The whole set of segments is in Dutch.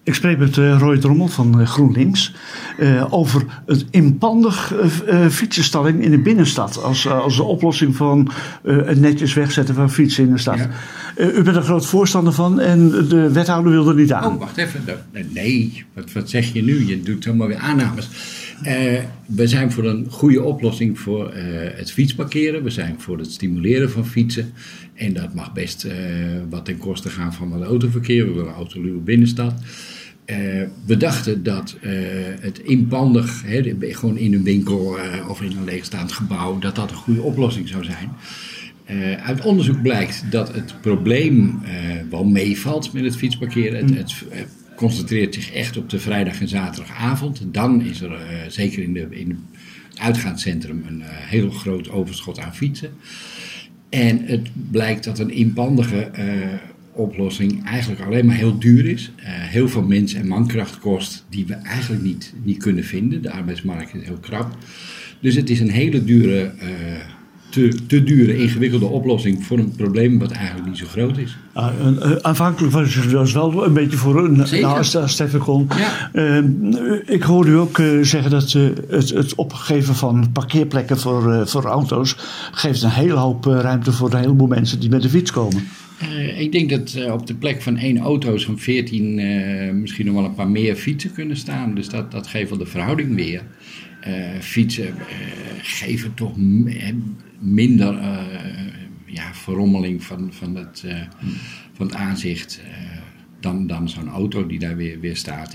Ik spreek met Roy Drommel van GroenLinks over het inpandig fietsenstalling in de binnenstad. Als de oplossing van het netjes wegzetten van fietsen in de stad. Ja. U bent er groot voorstander van en de wethouder wil er niet aan. Oh, wacht even. Nee, wat zeg je nu? Je doet zomaar weer aannames. We zijn voor een goede oplossing voor het fietsparkeren. We zijn voor het stimuleren van fietsen. En dat mag best wat ten koste gaan van het autoverkeer. We willen een autoluwe binnenstad. We dachten dat het inpandig, gewoon in een winkel of in een leegstaand gebouw, dat een goede oplossing zou zijn. Uit onderzoek blijkt dat het probleem wel meevalt met het fietsparkeren. Het concentreert zich echt op de vrijdag en zaterdagavond. Dan is er zeker in het uitgaanscentrum een heel groot overschot aan fietsen. En het blijkt dat een inpandige oplossing eigenlijk alleen maar heel duur is. Heel veel mens- en mankracht kost die we eigenlijk niet kunnen vinden. De arbeidsmarkt is heel krap. Dus het is een hele dure, te dure, ingewikkelde oplossing voor een probleem wat eigenlijk niet zo groot is. Aanvankelijk was het wel een beetje voor een als Stefan. Ja. Ik hoorde u ook zeggen dat het opgeven van parkeerplekken voor auto's geeft een hele hoop ruimte voor een heleboel mensen die met de fiets komen. Ik denk dat op de plek van 1 auto zo'n 14, misschien nog wel een paar meer fietsen kunnen staan. Dus dat geeft wel de verhouding weer. Fietsen geven toch minder verrommeling van het aanzicht dan zo'n auto die daar weer staat.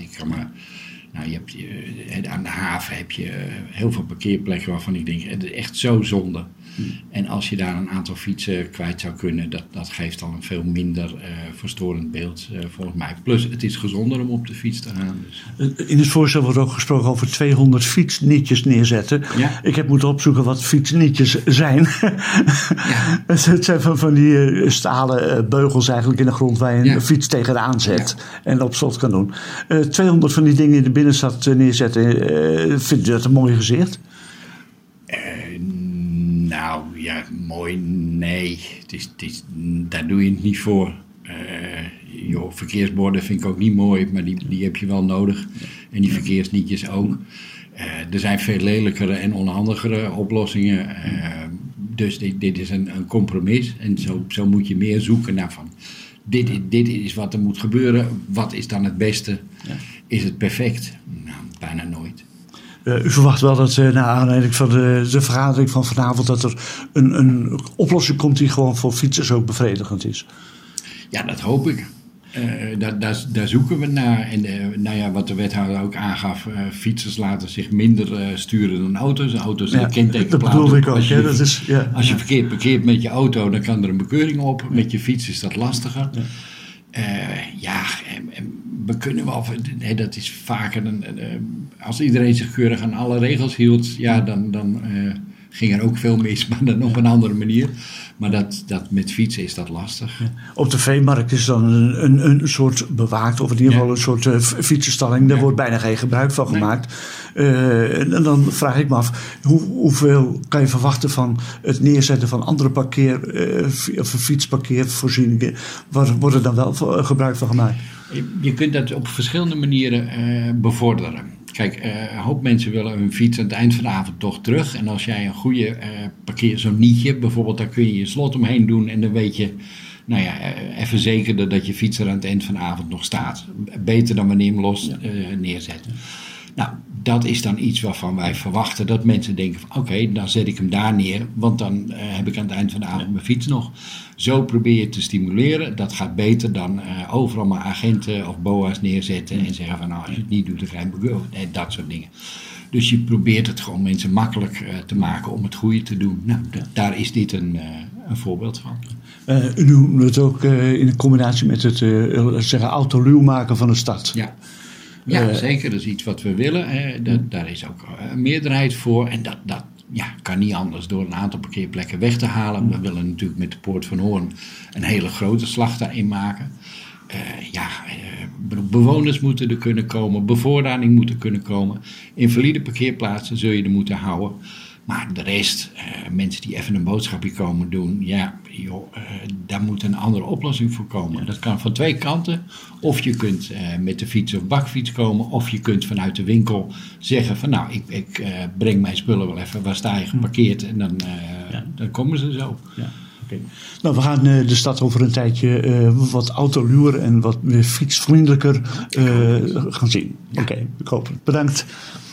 Aan de haven heb je heel veel parkeerplekken waarvan ik denk, het is echt zo zonde. En als je daar een aantal fietsen kwijt zou kunnen, dat geeft al een veel minder verstorend beeld volgens mij. Plus het is gezonder om op de fiets te gaan. Dus. In het voorstel wordt ook gesproken over 200 fietsnietjes neerzetten. Ja. Ik heb moeten opzoeken wat fietsnietjes zijn. Ja. Het zijn van die stalen beugels eigenlijk in de grond waar je een fiets tegenaan zet en op slot kan doen. 200 van die dingen in de binnenstad neerzetten, vindt u dat een mooi gezicht? Nou ja, mooi, nee. Daar doe je het niet voor. Verkeersborden vind ik ook niet mooi, maar die heb je wel nodig. En die verkeersnietjes ook. Er zijn veel lelijkere en onhandigere oplossingen. Dus dit is een compromis. En zo moet je meer zoeken naar van. Dit is wat er moet gebeuren. Wat is dan het beste? Ja. Is het perfect? Nou, bijna nooit. U verwacht wel dat na aanleiding van de vergadering van vanavond dat er een oplossing komt die gewoon voor fietsers ook bevredigend is. Ja, dat hoop ik. Daar zoeken we naar. En wat de wethouder ook aangaf, fietsers laten zich minder sturen dan auto's. Auto's kentekenplaten. Dat bedoelde ik ook. Als je verkeerd parkeert met je auto, dan kan er een bekeuring op. Ja. Met je fiets is dat lastiger. Ja. We kunnen wel, dat is vaker, als iedereen zich keurig aan alle regels hield, dan ging er ook veel mis, maar dan op een andere manier. Maar dat met fietsen is dat lastig. Ja. Op de veemarkt is dan een soort bewaakt, of in ieder geval een soort fietsenstalling. Daar wordt bijna geen gebruik van gemaakt. En dan vraag ik me af, hoeveel kan je verwachten van het neerzetten van andere fietsparkeervoorzieningen? Waar wordt er dan wel gebruik van gemaakt? Je kunt dat op verschillende manieren bevorderen. Kijk, een hoop mensen willen hun fiets aan het eind van de avond toch terug. En als jij een goede zo'n nietje bijvoorbeeld, daar kun je je slot omheen doen. En dan weet je, even zekerder dat je fiets er aan het eind van de avond nog staat. Beter dan wanneer je hem los neerzet. Nou, dat is dan iets waarvan wij verwachten dat mensen denken van oké, dan zet ik hem daar neer. Want dan heb ik aan het eind van de avond mijn fiets nog. Zo probeer je te stimuleren. Dat gaat beter dan overal maar agenten of boa's neerzetten. En zeggen van als je het niet doet, dan krijg je een bekeuring. Nee, dat soort dingen. Dus je probeert het gewoon mensen makkelijk te maken om het goede te doen. Nou, daar is dit een voorbeeld van. U noemt het ook in combinatie met het autoluw maken van de stad. Ja, zeker. Dat is iets wat we willen. Daar is ook een meerderheid voor. En dat kan niet anders door een aantal parkeerplekken weg te halen. We willen natuurlijk met de Poort van Hoorn een hele grote slag daarin maken. Bewoners moeten er kunnen komen. Bevoorrading moet er kunnen komen. Invalide parkeerplaatsen zul je er moeten houden. Maar de rest, mensen die even een boodschapje komen doen, daar moet een andere oplossing voor komen. Dat kan van twee kanten. Of je kunt met de fiets of bakfiets komen, of je kunt vanuit de winkel zeggen van nou, ik breng mijn spullen wel even, waar sta je geparkeerd? En dan komen ze zo. Ja. Okay. Nou, we gaan de stad over een tijdje wat autoluwer en wat meer fietsvriendelijker gaan zien. Oké, ik hoop het. Bedankt.